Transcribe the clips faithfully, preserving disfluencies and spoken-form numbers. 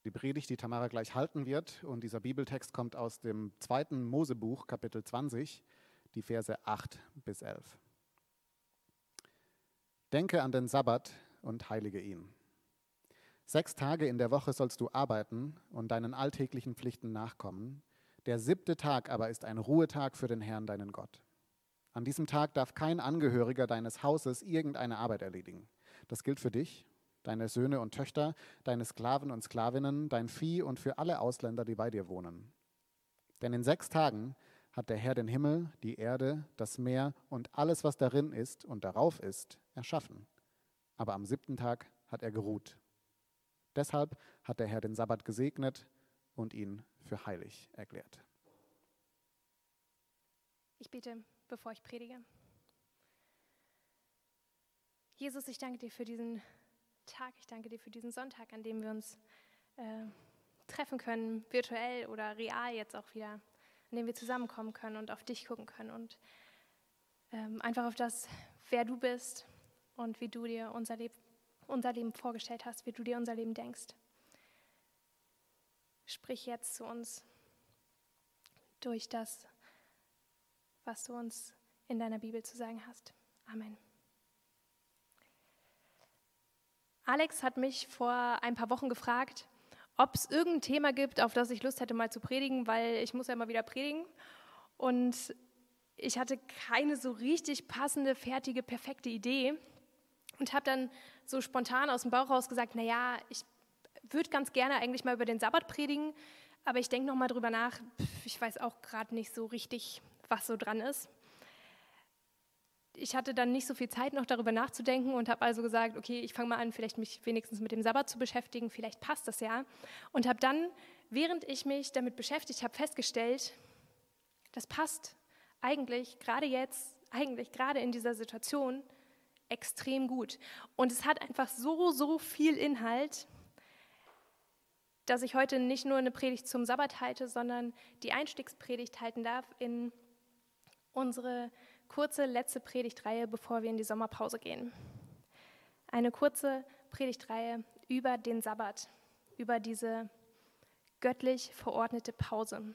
die Predigt, die Tamara gleich halten wird. Und dieser Bibeltext kommt aus dem zweiten Mosebuch, Kapitel zwanzig, die Verse acht bis elf. Denke an den Sabbat und heilige ihn. Sechs Tage in der Woche sollst du arbeiten und deinen alltäglichen Pflichten nachkommen. Der siebte Tag aber ist ein Ruhetag für den Herrn, deinen Gott. An diesem Tag darf kein Angehöriger deines Hauses irgendeine Arbeit erledigen. Das gilt für dich, deine Söhne und Töchter, deine Sklaven und Sklavinnen, dein Vieh und für alle Ausländer, die bei dir wohnen. Denn in sechs Tagen hat der Herr den Himmel, die Erde, das Meer und alles, was darin ist und darauf ist, erschaffen. Aber am siebten Tag hat er geruht. Deshalb hat der Herr den Sabbat gesegnet und ihn für heilig erklärt. Ich bete, bevor ich predige. Jesus, ich danke dir für diesen Tag. Ich danke dir für diesen Sonntag, an dem wir uns äh, treffen können, virtuell oder real jetzt auch wieder, an dem wir zusammenkommen können und auf dich gucken können und ähm, einfach auf das, wer du bist und wie du dir unser Leben unser Leben vorgestellt hast, wie du dir unser Leben denkst. Sprich jetzt zu uns durch das, was du uns in deiner Bibel zu sagen hast. Amen. Alex hat mich vor ein paar Wochen gefragt, ob es irgendein Thema gibt, auf das ich Lust hätte, mal zu predigen, weil ich muss ja immer wieder predigen. Und ich hatte keine so richtig passende, fertige, perfekte Idee. Und habe dann so spontan aus dem Bauch raus gesagt, naja, ich würde ganz gerne eigentlich mal über den Sabbat predigen, aber ich denke noch mal drüber nach, ich weiß auch gerade nicht so richtig, was so dran ist. Ich hatte dann nicht so viel Zeit noch darüber nachzudenken und habe also gesagt, okay, ich fange mal an, vielleicht mich wenigstens mit dem Sabbat zu beschäftigen, vielleicht passt das ja. Und habe dann, während ich mich damit beschäftigt habe, festgestellt, das passt eigentlich gerade jetzt, eigentlich gerade in dieser Situation extrem gut. Und es hat einfach so, so viel Inhalt, dass ich heute nicht nur eine Predigt zum Sabbat halte, sondern die Einstiegspredigt halten darf in unsere kurze letzte Predigtreihe, bevor wir in die Sommerpause gehen. Eine kurze Predigtreihe über den Sabbat, über diese göttlich verordnete Pause.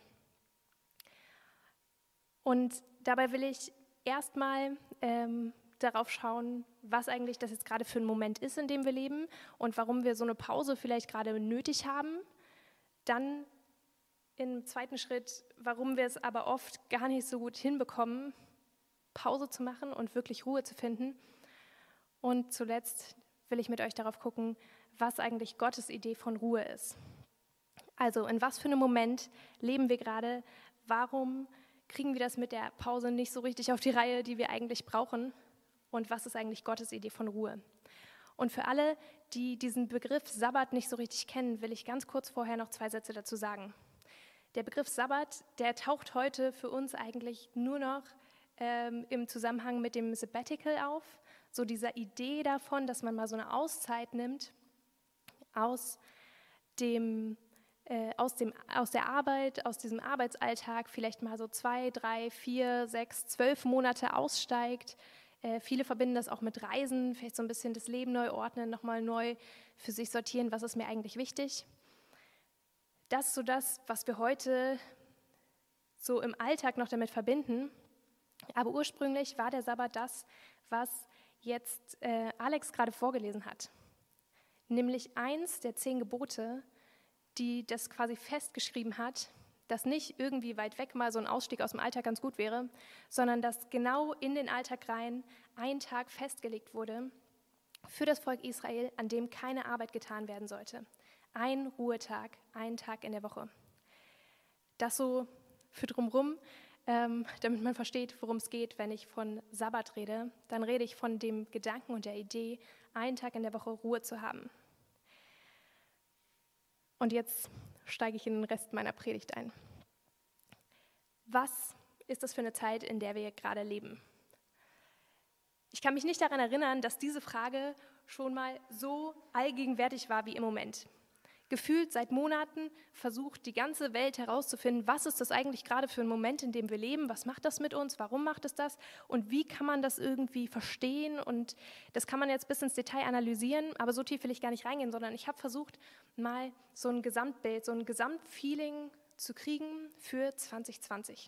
Und dabei will ich erstmal ähm, darauf schauen, was eigentlich das jetzt gerade für ein Moment ist, in dem wir leben und warum wir so eine Pause vielleicht gerade nötig haben. Dann im zweiten Schritt, warum wir es aber oft gar nicht so gut hinbekommen, Pause zu machen und wirklich Ruhe zu finden. Und zuletzt will ich mit euch darauf gucken, was eigentlich Gottes Idee von Ruhe ist. Also in was für einem Moment leben wir gerade? Warum kriegen wir das mit der Pause nicht so richtig auf die Reihe, die wir eigentlich brauchen? Und was ist eigentlich Gottes Idee von Ruhe? Und für alle, die diesen Begriff Sabbat nicht so richtig kennen, will ich ganz kurz vorher noch zwei Sätze dazu sagen. Der Begriff Sabbat, der taucht heute für uns eigentlich nur noch ähm, im Zusammenhang mit dem Sabbatical auf. So dieser Idee davon, dass man mal so eine Auszeit nimmt aus dem, äh, aus dem, aus der Arbeit, aus diesem Arbeitsalltag, vielleicht mal so zwei, drei, vier, sechs, zwölf Monate aussteigt. Äh, viele verbinden das auch mit Reisen, vielleicht so ein bisschen das Leben neu ordnen, nochmal neu für sich sortieren, was ist mir eigentlich wichtig. Das ist so das, was wir heute so im Alltag noch damit verbinden. Aber ursprünglich war der Sabbat das, was jetzt äh, Alex gerade vorgelesen hat. Nämlich eins der zehn Gebote, die das quasi festgeschrieben hat, dass nicht irgendwie weit weg mal so ein Ausstieg aus dem Alltag ganz gut wäre, sondern dass genau in den Alltag rein ein Tag festgelegt wurde für das Volk Israel, an dem keine Arbeit getan werden sollte. Ein Ruhetag, ein Tag in der Woche. Das so für drumherum, ähm, damit man versteht, worum es geht, wenn ich von Sabbat rede, dann rede ich von dem Gedanken und der Idee, einen Tag in der Woche Ruhe zu haben. Und jetzt steige ich in den Rest meiner Predigt ein. Was ist das für eine Zeit, in der wir gerade leben? Ich kann mich nicht daran erinnern, dass diese Frage schon mal so allgegenwärtig war wie im Moment. gefühlt seit Monaten versucht die ganze Welt herauszufinden, was ist das eigentlich gerade für ein Moment, in dem wir leben, was macht das mit uns, warum macht es das und wie kann man das irgendwie verstehen, und das kann man jetzt bis ins Detail analysieren, aber so tief will ich gar nicht reingehen, sondern ich habe versucht, mal so ein Gesamtbild, so ein Gesamtfeeling zu kriegen für zwanzig zwanzig.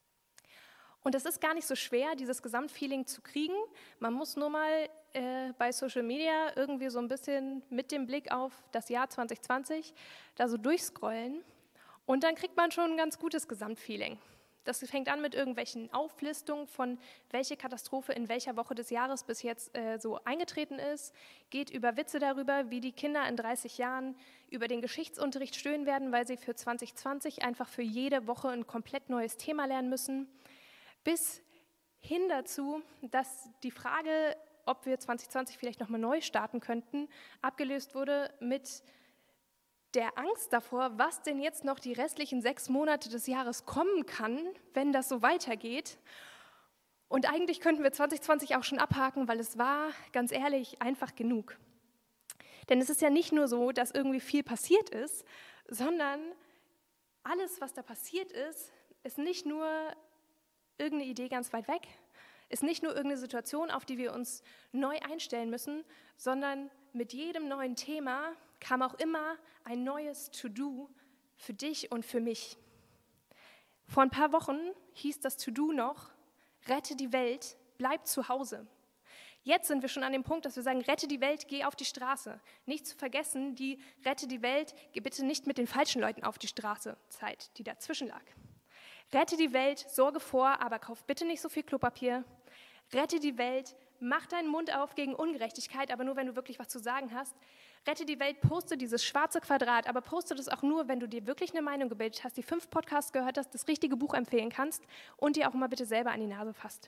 Und es ist gar nicht so schwer, dieses Gesamtfeeling zu kriegen. Man muss nur mal äh, bei Social Media irgendwie so ein bisschen mit dem Blick auf das Jahr zwanzig zwanzig da so durchscrollen und dann kriegt man schon ein ganz gutes Gesamtfeeling. Das fängt an mit irgendwelchen Auflistungen von, welche Katastrophe in welcher Woche des Jahres bis jetzt äh, so eingetreten ist, geht über Witze darüber, wie die Kinder in dreißig Jahren über den Geschichtsunterricht stöhnen werden, weil sie für zwanzig zwanzig einfach für jede Woche ein komplett neues Thema lernen müssen, bis hin dazu, dass die Frage, ob wir zwanzig zwanzig vielleicht nochmal neu starten könnten, abgelöst wurde mit der Angst davor, was denn jetzt noch die restlichen sechs Monate des Jahres kommen kann, wenn das so weitergeht. Und eigentlich könnten wir zwanzig zwanzig auch schon abhaken, weil es war, ganz ehrlich, einfach genug. Denn es ist ja nicht nur so, dass irgendwie viel passiert ist, sondern alles, was da passiert ist, ist nicht nur irgendeine Idee ganz weit weg, ist nicht nur irgendeine Situation, auf die wir uns neu einstellen müssen, sondern mit jedem neuen Thema kam auch immer ein neues To-Do für dich und für mich. Vor ein paar Wochen hieß das To-Do noch, rette die Welt, bleib zu Hause. Jetzt sind wir schon an dem Punkt, dass wir sagen, rette die Welt, geh auf die Straße. Nicht zu vergessen, die rette die Welt, geh bitte nicht mit den falschen Leuten auf die Straße, Zeit, die dazwischen lag. Rette die Welt, sorge vor, aber kauf bitte nicht so viel Klopapier. Rette die Welt, mach deinen Mund auf gegen Ungerechtigkeit, aber nur, wenn du wirklich was zu sagen hast. Rette die Welt, poste dieses schwarze Quadrat, aber poste das auch nur, wenn du dir wirklich eine Meinung gebildet hast, die fünf Podcasts gehört hast, das richtige Buch empfehlen kannst und dir auch mal bitte selber an die Nase fasst.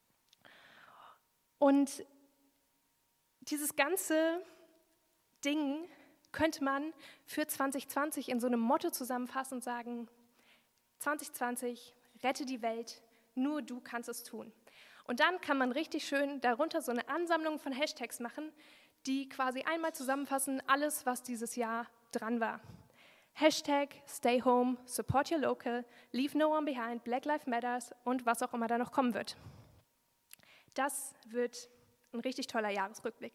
Und dieses ganze Ding könnte man für zwanzig zwanzig in so einem Motto zusammenfassen und sagen, zwanzig zwanzig, rette die Welt, nur du kannst es tun. Und dann kann man richtig schön darunter so eine Ansammlung von Hashtags machen, die quasi einmal zusammenfassen, alles, was dieses Jahr dran war. Hashtag Stay Home, Support Your Local, Leave No One Behind, Black Lives Matters und was auch immer da noch kommen wird. Das wird ein richtig toller Jahresrückblick.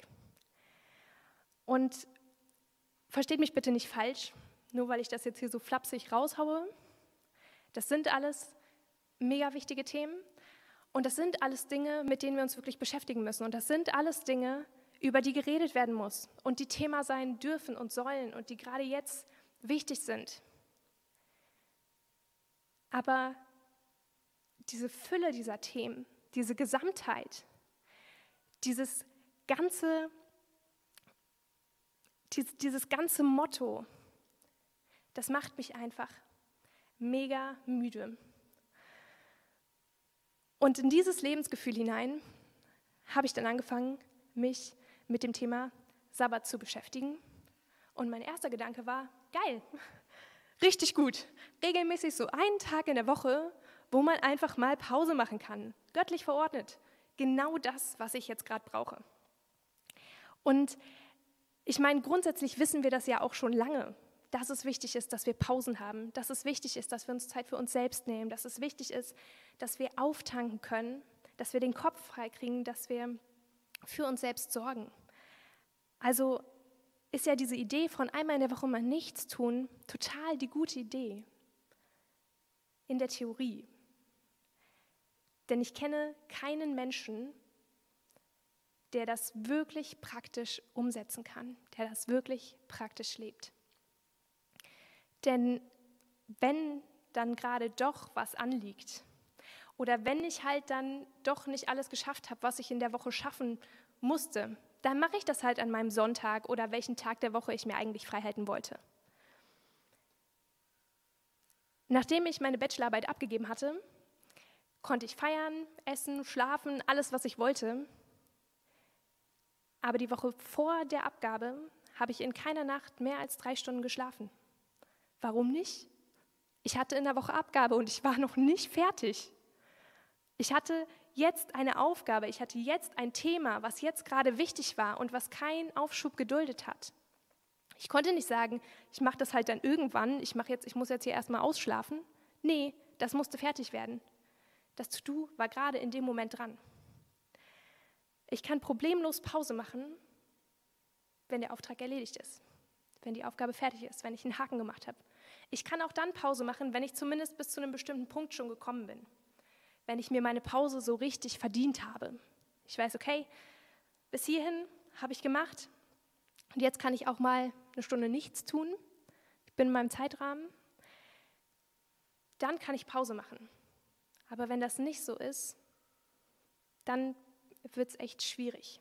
Und versteht mich bitte nicht falsch, nur weil ich das jetzt hier so flapsig raushaue. Das sind alles mega wichtige Themen und das sind alles Dinge, mit denen wir uns wirklich beschäftigen müssen. Und das sind alles Dinge, über die geredet werden muss und die Thema sein dürfen und sollen und die gerade jetzt wichtig sind. Aber diese Fülle dieser Themen, diese Gesamtheit, dieses ganze, dieses ganze Motto, das macht mich einfach mega müde. Und in dieses Lebensgefühl hinein habe ich dann angefangen, mich mit dem Thema Sabbat zu beschäftigen. Und mein erster Gedanke war, geil, richtig gut. Regelmäßig so einen Tag in der Woche, wo man einfach mal Pause machen kann. Göttlich verordnet. Genau das, was ich jetzt gerade brauche. Und ich meine, grundsätzlich wissen wir das ja auch schon lange, dass es wichtig ist, dass wir Pausen haben, dass es wichtig ist, dass wir uns Zeit für uns selbst nehmen, dass es wichtig ist, dass wir auftanken können, dass wir den Kopf freikriegen, dass wir für uns selbst sorgen. Also ist ja diese Idee von einmal in der Woche mal nichts tun total die gute Idee. In der Theorie. Denn ich kenne keinen Menschen, der das wirklich praktisch umsetzen kann, der das wirklich praktisch lebt. Denn wenn dann gerade doch was anliegt oder wenn ich halt dann doch nicht alles geschafft habe, was ich in der Woche schaffen musste, dann mache ich das halt an meinem Sonntag oder welchen Tag der Woche ich mir eigentlich frei halten wollte. Nachdem ich meine Bachelorarbeit abgegeben hatte, konnte ich feiern, essen, schlafen, alles, was ich wollte. Aber die Woche vor der Abgabe habe ich in keiner Nacht mehr als drei Stunden geschlafen. Warum nicht? Ich hatte in der Woche Abgabe und ich war noch nicht fertig. Ich hatte jetzt eine Aufgabe, ich hatte jetzt ein Thema, was jetzt gerade wichtig war und was keinen Aufschub geduldet hat. Ich konnte nicht sagen, ich mache das halt dann irgendwann, ich, mach jetzt, ich muss jetzt hier erstmal ausschlafen. Nee, das musste fertig werden. Das To-Do war gerade in dem Moment dran. Ich kann problemlos Pause machen, wenn der Auftrag erledigt ist, wenn die Aufgabe fertig ist, wenn ich einen Haken gemacht habe. Ich kann auch dann Pause machen, wenn ich zumindest bis zu einem bestimmten Punkt schon gekommen bin. Wenn ich mir meine Pause so richtig verdient habe. Ich weiß, okay, bis hierhin habe ich gemacht und jetzt kann ich auch mal eine Stunde nichts tun. Ich bin in meinem Zeitrahmen. Dann kann ich Pause machen. Aber wenn das nicht so ist, dann wird es echt schwierig.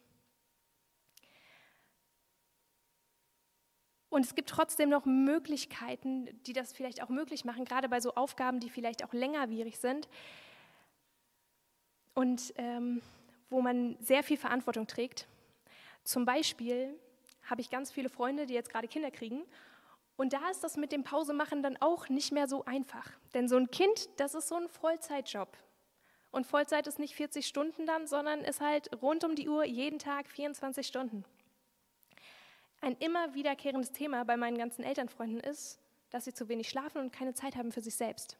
Und es gibt trotzdem noch Möglichkeiten, die das vielleicht auch möglich machen, gerade bei so Aufgaben, die vielleicht auch längerwierig sind und ähm, wo man sehr viel Verantwortung trägt. Zum Beispiel habe ich ganz viele Freunde, die jetzt gerade Kinder kriegen. Und da ist das mit dem Pausemachen dann auch nicht mehr so einfach. Denn so ein Kind, das ist so ein Vollzeitjob. Und Vollzeit ist nicht vierzig Stunden dann, sondern ist halt rund um die Uhr, jeden Tag vierundzwanzig Stunden. Ein immer wiederkehrendes Thema bei meinen ganzen Elternfreunden ist, dass sie zu wenig schlafen und keine Zeit haben für sich selbst.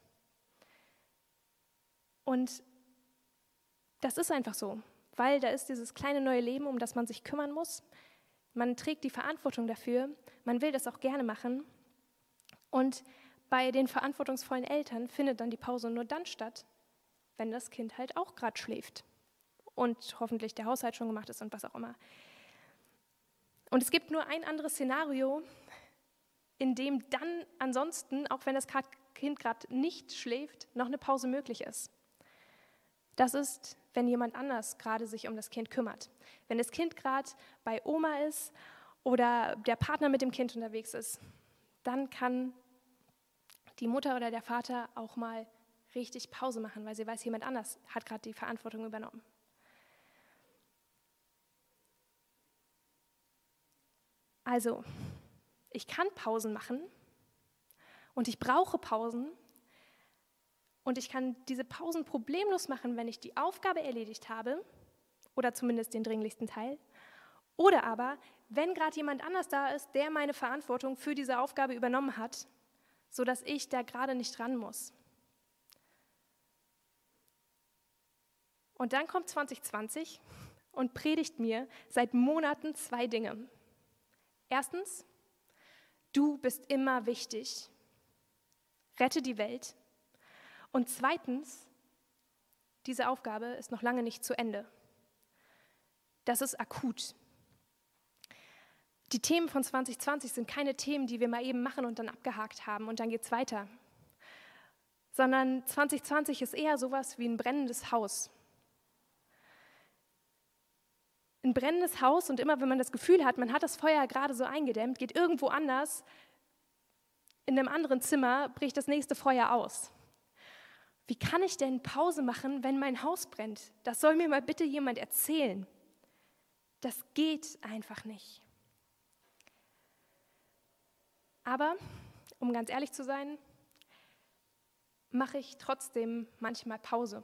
Und das ist einfach so, weil da ist dieses kleine neue Leben, um das man sich kümmern muss. Man trägt die Verantwortung dafür, man will das auch gerne machen. Und bei den verantwortungsvollen Eltern findet dann die Pause nur dann statt, wenn das Kind halt auch gerade schläft und hoffentlich der Haushalt schon gemacht ist und was auch immer. Und es gibt nur ein anderes Szenario, in dem dann ansonsten, auch wenn das Kind gerade nicht schläft, noch eine Pause möglich ist. Das ist, wenn jemand anders gerade sich um das Kind kümmert. Wenn das Kind gerade bei Oma ist oder der Partner mit dem Kind unterwegs ist, dann kann die Mutter oder der Vater auch mal richtig Pause machen, weil sie weiß, jemand anders hat gerade die Verantwortung übernommen. Also, ich kann Pausen machen und ich brauche Pausen und ich kann diese Pausen problemlos machen, wenn ich die Aufgabe erledigt habe oder zumindest den dringlichsten Teil. Oder aber, wenn gerade jemand anders da ist, der meine Verantwortung für diese Aufgabe übernommen hat, sodass ich da gerade nicht ran muss. Und dann kommt zwanzig zwanzig und predigt mir seit Monaten zwei Dinge. Erstens, du bist immer wichtig. Rette die Welt. Und zweitens, diese Aufgabe ist noch lange nicht zu Ende. Das ist akut. Die Themen von zwanzig zwanzig sind keine Themen, die wir mal eben machen und dann abgehakt haben und dann geht's weiter. Sondern zwanzig zwanzig ist eher sowas wie ein brennendes Haus. Ein brennendes Haus und immer, wenn man das Gefühl hat, man hat das Feuer gerade so eingedämmt, geht irgendwo anders, in einem anderen Zimmer, bricht das nächste Feuer aus. Wie kann ich denn Pause machen, wenn mein Haus brennt? Das soll mir mal bitte jemand erzählen. Das geht einfach nicht. Aber, um ganz ehrlich zu sein, mache ich trotzdem manchmal Pause.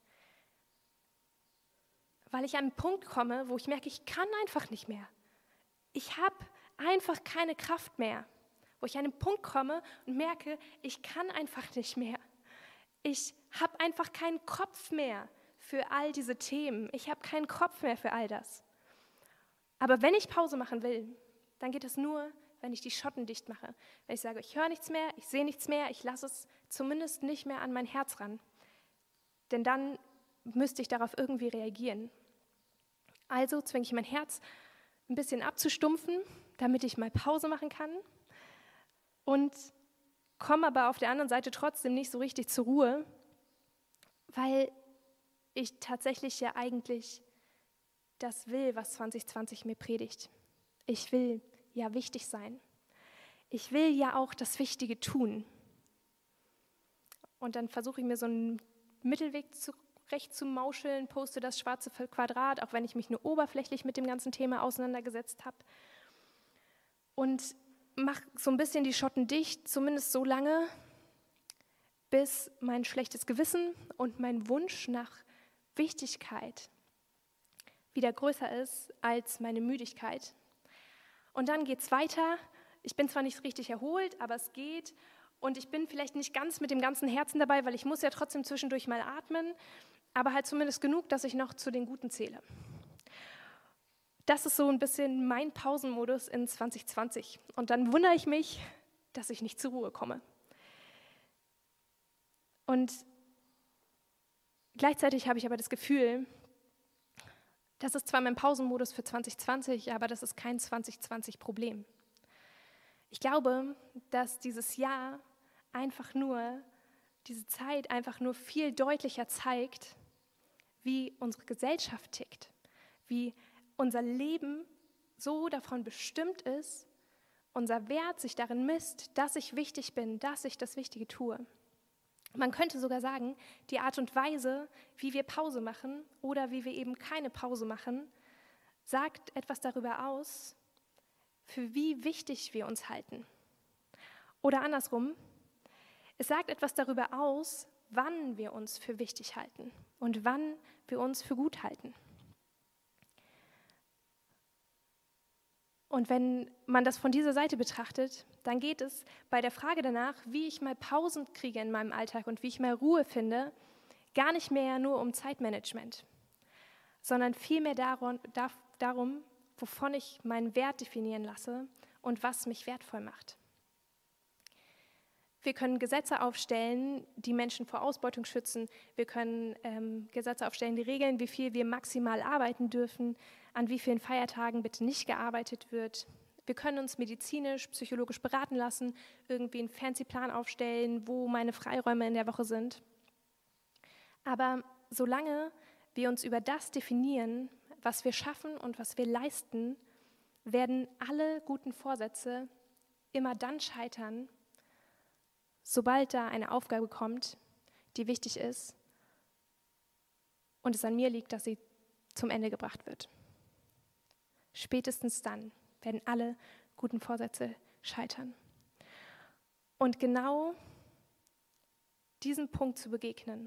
Weil ich an einen Punkt komme, wo ich merke, ich kann einfach nicht mehr. Ich habe einfach keine Kraft mehr. Wo ich an einen Punkt komme und merke, ich kann einfach nicht mehr. Ich habe einfach keinen Kopf mehr für all diese Themen. Ich habe keinen Kopf mehr für all das. Aber wenn ich Pause machen will, dann geht es nur, wenn ich die Schotten dicht mache. Wenn ich sage, ich höre nichts mehr, ich sehe nichts mehr, ich lasse es zumindest nicht mehr an mein Herz ran. Denn dann müsste ich darauf irgendwie reagieren. Also zwinge ich mein Herz ein bisschen abzustumpfen, damit ich mal Pause machen kann und komme aber auf der anderen Seite trotzdem nicht so richtig zur Ruhe, weil ich tatsächlich ja eigentlich das will, was zwanzig zwanzig mir predigt. Ich will ja wichtig sein. Ich will ja auch das Wichtige tun. Und dann versuche ich mir so einen Mittelweg zurecht zu mauscheln, poste das schwarze Quadrat, auch wenn ich mich nur oberflächlich mit dem ganzen Thema auseinandergesetzt habe. Und mache so ein bisschen die Schotten dicht, zumindest so lange, bis mein schlechtes Gewissen und mein Wunsch nach Wichtigkeit wieder größer ist als meine Müdigkeit. Und dann geht es weiter Ich bin zwar nicht richtig erholt, aber es geht. Und ich bin vielleicht nicht ganz mit dem ganzen Herzen dabei, weil ich muss ja trotzdem zwischendurch mal atmen, aber halt zumindest genug, dass ich noch zu den Guten zähle. Das ist so ein bisschen mein Pausenmodus in zwanzig zwanzig. Und dann wundere ich mich, dass ich nicht zur Ruhe komme. Und gleichzeitig habe ich aber das Gefühl, das ist zwar mein Pausenmodus für zwanzig zwanzig, aber das ist kein zwanzig zwanzig-Problem. Ich glaube, dass dieses Jahr einfach nur, diese Zeit einfach nur viel deutlicher zeigt, wie unsere Gesellschaft tickt, wie unser Leben so davon bestimmt ist, unser Wert sich darin misst, dass ich wichtig bin, dass ich das Wichtige tue. Man könnte sogar sagen, die Art und Weise, wie wir Pause machen oder wie wir eben keine Pause machen, sagt etwas darüber aus, für wie wichtig wir uns halten. Oder andersrum, es sagt etwas darüber aus, wann wir uns für wichtig halten und wann wir uns für gut halten. Und wenn man das von dieser Seite betrachtet, dann geht es bei der Frage danach, wie ich mal Pausen kriege in meinem Alltag und wie ich mal Ruhe finde, gar nicht mehr nur um Zeitmanagement, sondern vielmehr darum, darum, wovon ich meinen Wert definieren lasse und was mich wertvoll macht. Wir können Gesetze aufstellen, die Menschen vor Ausbeutung schützen. Wir können ähm, Gesetze aufstellen, die regeln, wie viel wir maximal arbeiten dürfen, an wie vielen Feiertagen bitte nicht gearbeitet wird. Wir können uns medizinisch, psychologisch beraten lassen, irgendwie einen fancy Plan aufstellen, wo meine Freiräume in der Woche sind. Aber solange wir uns über das definieren, was wir schaffen und was wir leisten, werden alle guten Vorsätze immer dann scheitern, sobald da eine Aufgabe kommt, die wichtig ist und es an mir liegt, dass sie zum Ende gebracht wird. Spätestens dann werden alle guten Vorsätze scheitern. Und genau diesem Punkt zu begegnen,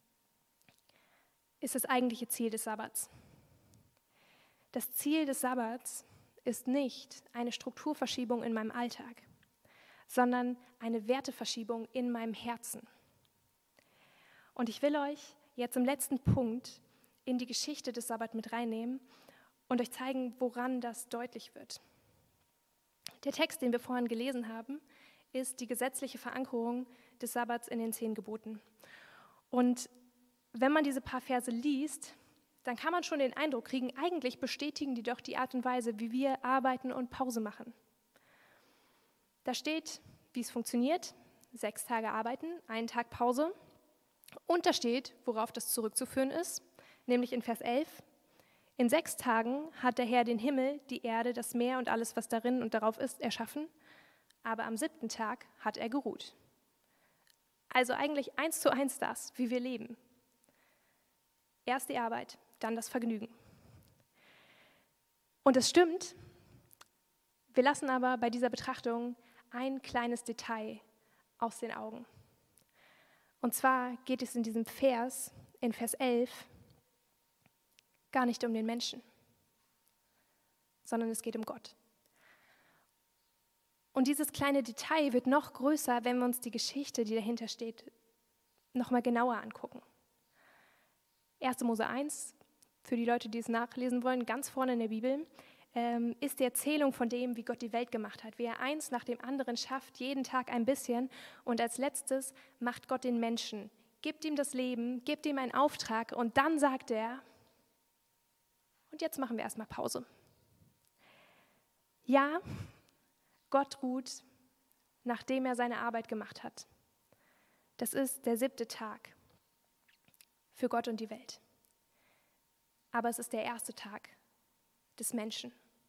ist das eigentliche Ziel des Sabbats. Das Ziel des Sabbats ist nicht eine Strukturverschiebung in meinem Alltag, sondern eine Werteverschiebung in meinem Herzen. Und ich will euch jetzt im letzten Punkt in die Geschichte des Sabbat mit reinnehmen und euch zeigen, woran das deutlich wird. Der Text, den wir vorhin gelesen haben, ist die gesetzliche Verankerung des Sabbats in den zehn Geboten. Und wenn man diese paar Verse liest, dann kann man schon den Eindruck kriegen, eigentlich bestätigen die doch die Art und Weise, wie wir arbeiten und Pause machen. Da steht, wie es funktioniert, sechs Tage arbeiten, einen Tag Pause. Und da steht, worauf das zurückzuführen ist, nämlich in Vers elf, in sechs Tagen hat der Herr den Himmel, die Erde, das Meer und alles, was darin und darauf ist, erschaffen, aber am siebten Tag hat er geruht. Also eigentlich eins zu eins das, wie wir leben. Erst die Arbeit, dann das Vergnügen. Und es stimmt, wir lassen aber bei dieser Betrachtung ein kleines Detail aus den Augen. Und zwar geht es in diesem Vers, in Vers elf, gar nicht um den Menschen, sondern es geht um Gott. Und dieses kleine Detail wird noch größer, wenn wir uns die Geschichte, die dahinter steht, nochmal genauer angucken. erster Mose eins, für die Leute, die es nachlesen wollen, ganz vorne in der Bibel, ähm, ist die Erzählung von dem, wie Gott die Welt gemacht hat, wie er eins nach dem anderen schafft, jeden Tag ein bisschen. Und als letztes macht Gott den Menschen, gibt ihm das Leben, gibt ihm einen Auftrag und dann sagt er, und jetzt machen wir erstmal Pause. Ja, Gott ruht, nachdem er seine Arbeit gemacht hat. Das ist der siebte Tag für Gott und die Welt. Aber es ist der erste Tag des Menschen.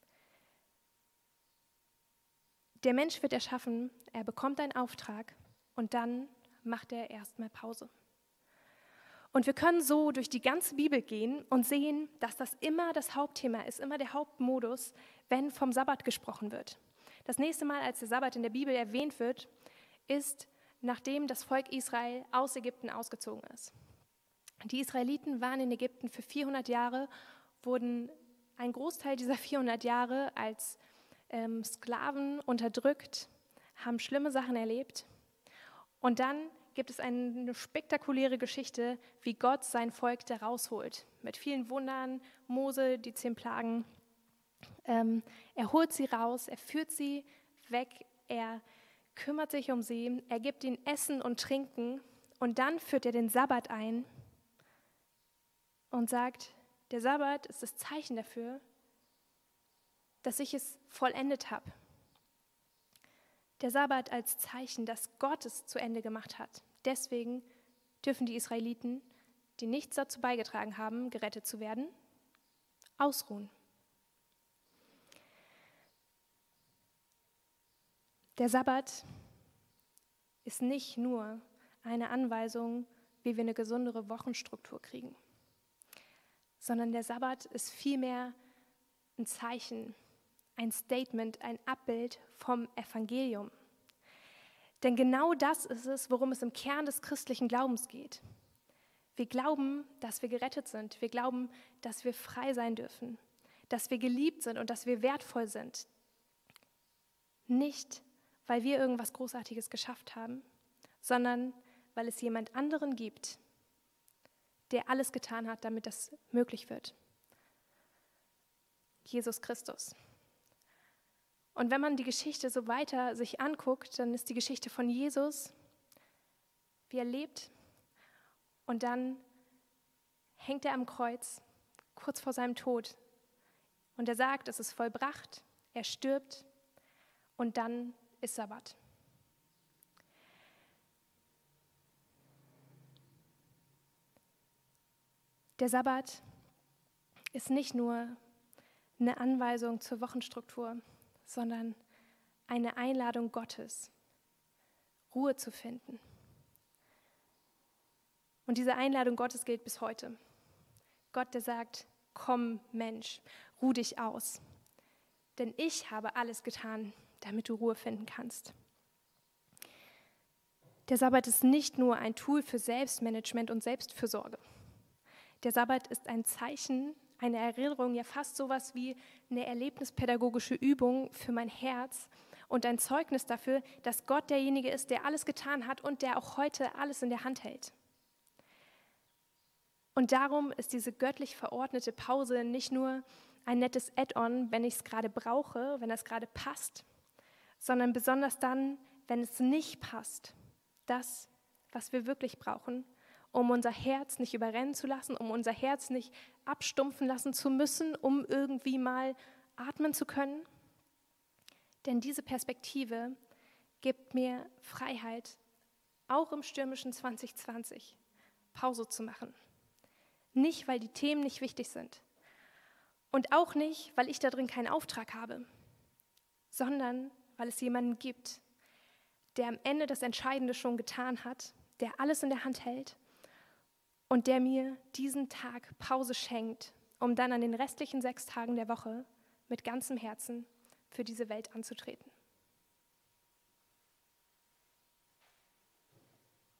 Der Mensch wird erschaffen, er bekommt einen Auftrag und dann macht er erstmal Pause. Und wir können so durch die ganze Bibel gehen und sehen, dass das immer das Hauptthema ist, immer der Hauptmodus, wenn vom Sabbat gesprochen wird. Das nächste Mal, als der Sabbat in der Bibel erwähnt wird, ist, nachdem das Volk Israel aus Ägypten ausgezogen ist. Die Israeliten waren in Ägypten für vierhundert Jahre, wurden ein Großteil dieser vierhundert Jahre als ähm, Sklaven unterdrückt, haben schlimme Sachen erlebt. Und dann gibt es eine spektakuläre Geschichte, wie Gott sein Volk da rausholt. Mit vielen Wundern, Mose, die zehn Plagen. Ähm, er holt sie raus, er führt sie weg, er kümmert sich um sie, er gibt ihnen Essen und Trinken und dann führt er den Sabbat ein und sagt, der Sabbat ist das Zeichen dafür, dass ich es vollendet habe. Der Sabbat als Zeichen, dass Gott es zu Ende gemacht hat. Deswegen dürfen die Israeliten, die nichts dazu beigetragen haben, gerettet zu werden, ausruhen. Der Sabbat ist nicht nur eine Anweisung, wie wir eine gesundere Wochenstruktur kriegen, sondern der Sabbat ist vielmehr ein Zeichen, ein Statement, ein Abbild vom Evangelium. Denn genau das ist es, worum es im Kern des christlichen Glaubens geht. Wir glauben, dass wir gerettet sind. Wir glauben, dass wir frei sein dürfen, dass wir geliebt sind und dass wir wertvoll sind. Nicht, weil wir irgendwas Großartiges geschafft haben, sondern weil es jemand anderen gibt, der alles getan hat, damit das möglich wird. Jesus Christus. Und wenn man die Geschichte so weiter sich anguckt, dann ist die Geschichte von Jesus, wie er lebt, und dann hängt er am Kreuz, kurz vor seinem Tod. Und er sagt, es ist vollbracht, er stirbt und dann ist Sabbat. Der Sabbat ist nicht nur eine Anweisung zur Wochenstruktur, sondern eine Einladung Gottes, Ruhe zu finden. Und diese Einladung Gottes gilt bis heute. Gott, der sagt, komm Mensch, ruh dich aus, denn ich habe alles getan, damit du Ruhe finden kannst. Der Sabbat ist nicht nur ein Tool für Selbstmanagement und Selbstfürsorge. Der Sabbat ist ein Zeichen, eine Erinnerung, ja fast sowas wie eine erlebnispädagogische Übung für mein Herz und ein Zeugnis dafür, dass Gott derjenige ist, der alles getan hat und der auch heute alles in der Hand hält. Und darum ist diese göttlich verordnete Pause nicht nur ein nettes Add-on, wenn ich es gerade brauche, wenn das gerade passt, sondern besonders dann, wenn es nicht passt. Das, was wir wirklich brauchen, um unser Herz nicht überrennen zu lassen, um unser Herz nicht abstumpfen lassen zu müssen, um irgendwie mal atmen zu können. Denn diese Perspektive gibt mir Freiheit, auch im stürmischen zwanzig zwanzig Pause zu machen. Nicht, weil die Themen nicht wichtig sind und auch nicht, weil ich da drin keinen Auftrag habe, sondern weil es jemanden gibt, der am Ende das Entscheidende schon getan hat, der alles in der Hand hält und der mir diesen Tag Pause schenkt, um dann an den restlichen sechs Tagen der Woche mit ganzem Herzen für diese Welt anzutreten.